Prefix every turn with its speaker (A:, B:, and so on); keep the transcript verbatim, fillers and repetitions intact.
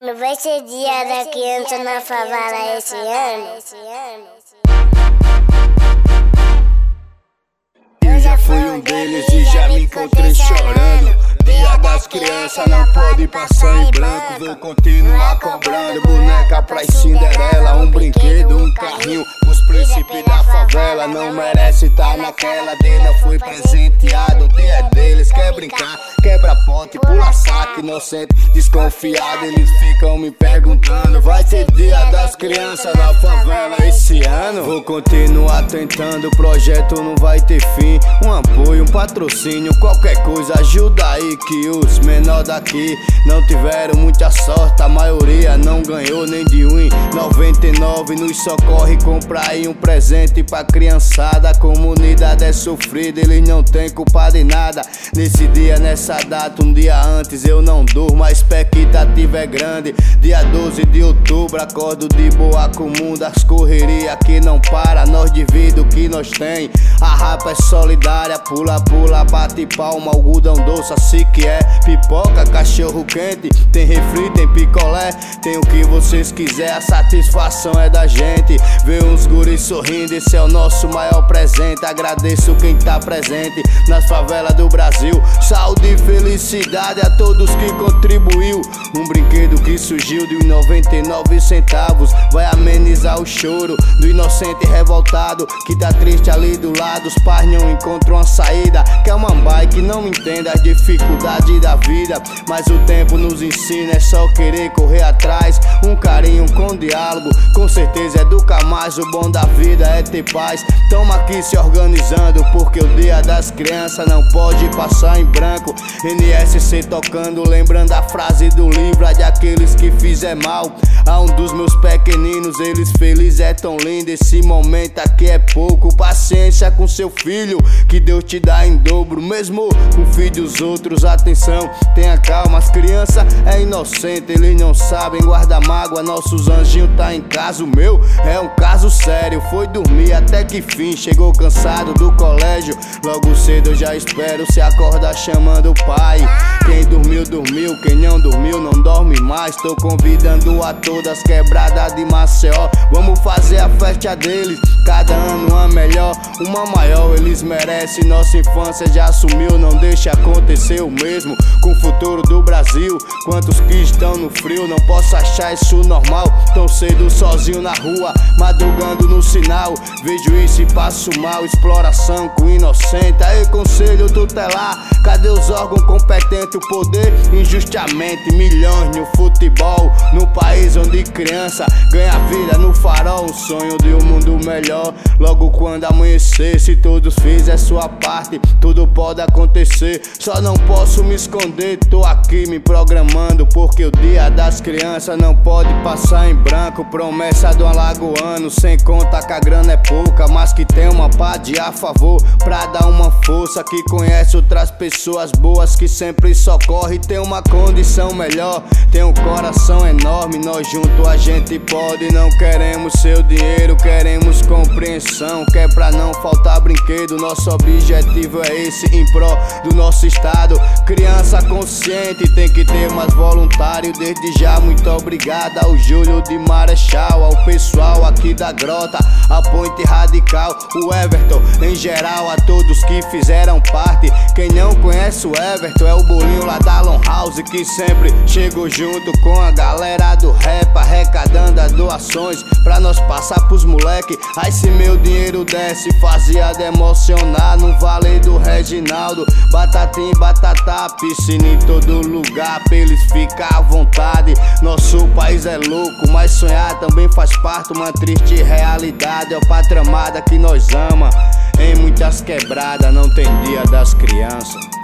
A: Não vai ser dia da criança na favela esse ano?
B: Eu já fui um deles e já me encontrei chorando. Dia das crianças não pode passar em branco. Vou continuar cobrando boneca pra Cinderela. Um brinquedo, um carrinho, os príncipes da favela. Não merece tá naquela dele, eu fui presenteado. O dia deles, quer brincar, quebra ponte, pula saco, inocente, desconfiado. Eles ficam me perguntando, vai ter dia das crianças na favela esse ano? Vou continuar tentando, o projeto não vai ter fim. Um apoio, um patrocínio, qualquer coisa ajuda aí. Que os menor daqui não tiveram muita sorte, a maioria não ganhou nem de um em noventa e nove. Nos socorre comprar aí um presente pra criançada. A comunidade é sofrida, eles não têm culpa de nada. Nesse dia, nessa data, um dia antes eu não durmo, a expectativa é grande. Dia doze de outubro, acordo de boa com o mundo. As correrias que não para, nós divido o que nós tem. A rapa é solidária, pula, pula, bate palma, algodão doce, assim que é. Pipoca, cachorro quente, tem refri, tem picolé, tem o que vocês quiser, a satisfação é da gente. Ver uns guris sorrindo, esse é o nosso maior presente. Agradeço quem tá presente nas favelas do Brasil. Saúde e felicidade a todos que contribuiu. Um brinquedo que surgiu de noventa e nove centavos vai amenizar o choro do inocente revoltado que tá triste ali do lado. Os pais não encontram uma saída, quer uma bike, não entenda as dificuldades da vida, mas o tempo nos ensina, é só querer correr atrás. Um carinho com diálogo, com certeza educa mais. O bom da vida é ter paz. Tamo aqui se organizando, porque o dia das crianças não pode passar em branco. N S C tocando, lembrando a frase do livro, a de aqueles que fizer mal a um dos meus pequeninos. Eles felizes é tão lindo, esse momento aqui é pouco. Paciência com seu filho, que Deus te dá em dobro. Mesmo com o filho dos outros, atenção, tenha calma. As crianças é inocente, eles não sabem guardar mágoa. Nossos anjinhos tá em casa, o meu é um caso sério. Foi dormir até que fim, chegou cansado do colégio. Logo cedo eu já espero se acordar chamando o pai. Quem dormiu, dormiu, quem não dormiu, não dorme mais. Tô convidando a todas quebradas de Maceió, vamos fazer a festa deles, cada ano uma melhor, uma maior. Eles merecem, nossa infância já sumiu, não deixa acontecer o mesmo com o futuro do Brasil. Quantos que estão no frio, não posso achar isso normal. Tão cedo sozinho na rua, madrugando no sinal, vejo isso e passo mal. Exploração com inocente, aí conselho tutelar, cadê os órgãos competentes? O poder injustamente, milhões no futebol, no país onde criança ganha vida no farol. Um sonho de um mundo melhor, logo quando amanhecer, se todos fizerem sua parte, tudo pode acontecer. Só não posso me esconder, tô aqui me programando, porque o dia das crianças não pode passar em branco. Promessa do alagoano, sem conta que a grana é pouca, mas que tem uma pá de a favor pra dar uma força. Que conhece outras pessoas boas, que sempre socorre, tem uma condição melhor, tem um coração enorme. Nós juntos a gente pode, não queremos seu dinheiro, queremos compreensão, que é pra não faltar brinquedo. Nosso objetivo é esse, em pró do nosso estado. Criança consciente tem que ter mais voluntário. Desde já muito obrigado ao Júlio de Marechal, ao pessoal aqui da Grota, a Ponte Radical, o Everton em geral, a todos que fizeram parte. Quem não conhece o Everton é o bolinho lá da Long House, que sempre chegou junto com a galera do rap, arrecadando as doações pra nós passar pros moleque. Aí se meu dinheiro desce, fazia de emocionar no Vale do Reginaldo. Batatinha e batata, piscina em todo lugar, pra eles ficar à vontade. Nosso país é louco, mas sonhar também faz parte, uma triste realidade. É o pátria amada que nós ama, em muitas quebradas não tem dia das crianças.